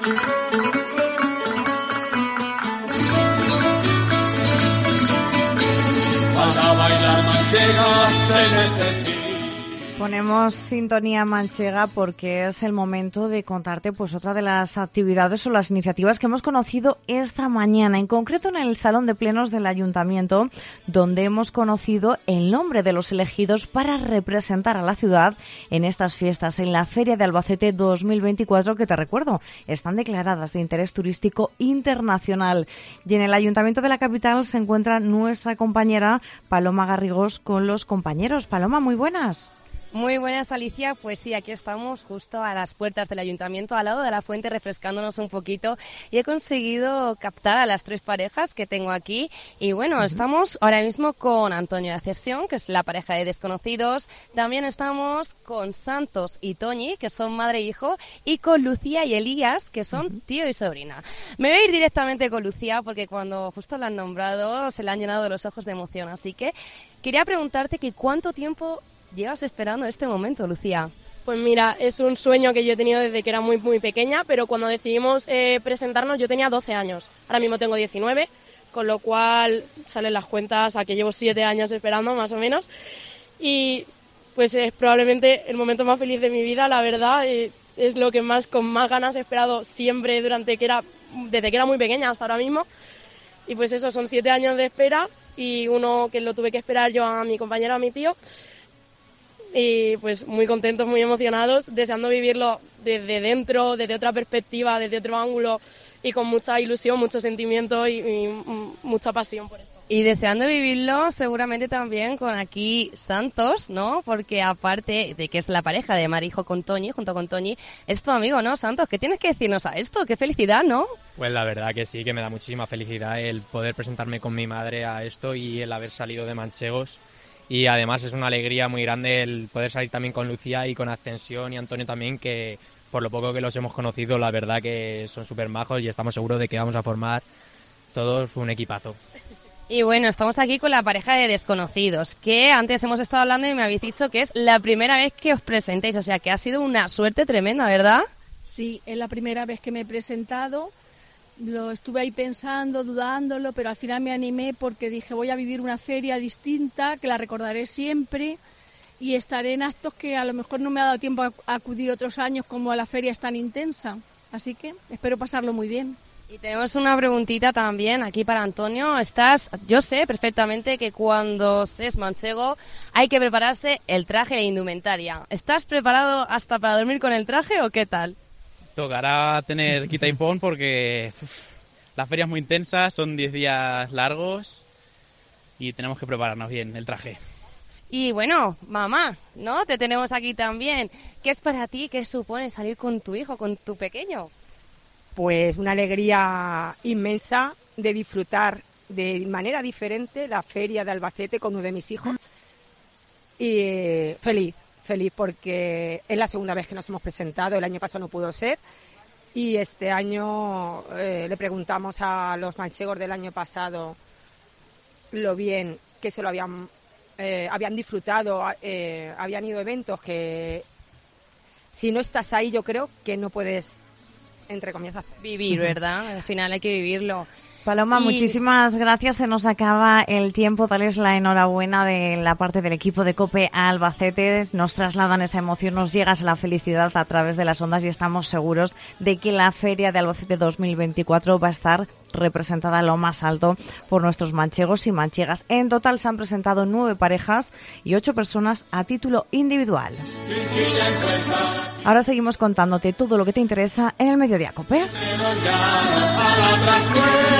Para bailar manchega se necesita. Ponemos sintonía manchega porque es el momento de contarte pues otra de las actividades o las iniciativas que hemos conocido esta mañana, en concreto en el Salón de Plenos del Ayuntamiento, donde hemos conocido el nombre de los elegidos para representar a la ciudad en estas fiestas, en la Feria de Albacete 2024, que te recuerdo, están declaradas de interés turístico internacional. Y en el Ayuntamiento de la capital se encuentra nuestra compañera Paloma Garrigós con los compañeros. Paloma, muy buenas. Muy buenas, Alicia. Pues sí, aquí estamos justo a las puertas del ayuntamiento, al lado de la fuente, refrescándonos un poquito, y he conseguido captar a las 3 parejas que tengo aquí. Y bueno, estamos ahora mismo con Antonio de Accesión, que es la pareja de desconocidos. También estamos con Santos y Toñi, que son madre e hijo, y con Lucía y Elías, que son tío y sobrina. Me voy a ir directamente con Lucía porque cuando justo la han nombrado se le han llenado los ojos de emoción. Así que quería preguntarte que ¿cuánto tiempo llevas esperando este momento, Lucía? Pues mira, es un sueño que yo he tenido desde que era muy pequeña, pero cuando decidimos presentarnos yo tenía 12 años. Ahora mismo tengo 19, con lo cual salen las cuentas a que llevo 7 años esperando, más o menos. Y pues es probablemente el momento más feliz de mi vida, la verdad. Es lo que con más ganas he esperado siempre desde que era muy pequeña hasta ahora mismo. Y pues eso, son 7 años de espera, y uno que lo tuve que esperar yo a mi compañero, a mi tío. Y pues muy contentos, muy emocionados, deseando vivirlo desde dentro, desde otra perspectiva, desde otro ángulo, y con mucha ilusión, mucho sentimiento y mucha pasión por esto. Y deseando vivirlo seguramente también con aquí Santos, ¿no? Porque aparte de que es la pareja de Marijo con Toñi, junto con Toñi, es tu amigo, ¿no, Santos? ¿Qué tienes que decirnos a esto? ¡Qué felicidad!, ¿no? Pues la verdad que sí, que me da muchísima felicidad el poder presentarme con mi madre a esto y el haber salido de Manchegos. Y además es una alegría muy grande el poder salir también con Lucía y con Ascensión y Antonio también, que por lo poco que los hemos conocido, la verdad que son súper majos y estamos seguros de que vamos a formar todos un equipazo. Y bueno, estamos aquí con la pareja de desconocidos, que antes hemos estado hablando y me habéis dicho que es la primera vez que os presentéis, o sea que ha sido una suerte tremenda, ¿verdad? Sí, es la primera vez que me he presentado. Lo estuve ahí pensando, dudándolo, pero al final me animé porque dije voy a vivir una feria distinta, que la recordaré siempre, y estaré en actos que a lo mejor no me ha dado tiempo a acudir otros años, como a la feria es tan intensa. Así que espero pasarlo muy bien. Y tenemos una preguntita también aquí para Antonio. Yo sé perfectamente que cuando se es manchego hay que prepararse el traje e indumentaria. ¿Estás preparado hasta para dormir con el traje o qué tal? Tocará tener quita y pon porque la feria es muy intensa, son 10 días largos y tenemos que prepararnos bien el traje. Y bueno, mamá, ¿no? Te tenemos aquí también. ¿Qué es para ti, qué supone salir con tu hijo, con tu pequeño? Pues una alegría inmensa de disfrutar de manera diferente la feria de Albacete con uno de mis hijos. Y feliz porque es la segunda vez que nos hemos presentado, el año pasado no pudo ser. Y este año le preguntamos a los manchegos del año pasado lo bien que se lo habían disfrutado, habían ido a eventos que si no estás ahí yo creo que no puedes, entre comillas, vivir, ¿verdad? Al final hay que vivirlo. Paloma, muchísimas gracias. Se nos acaba el tiempo. Darles la enhorabuena de la parte del equipo de COPE a Albacete. Nos trasladan esa emoción, nos llega la felicidad a través de las ondas y estamos seguros de que la Feria de Albacete 2024 va a estar representada a lo más alto por nuestros manchegos y manchegas. En total se han presentado 9 parejas y 8 personas a título individual. Ahora seguimos contándote todo lo que te interesa en el Mediodía COPE.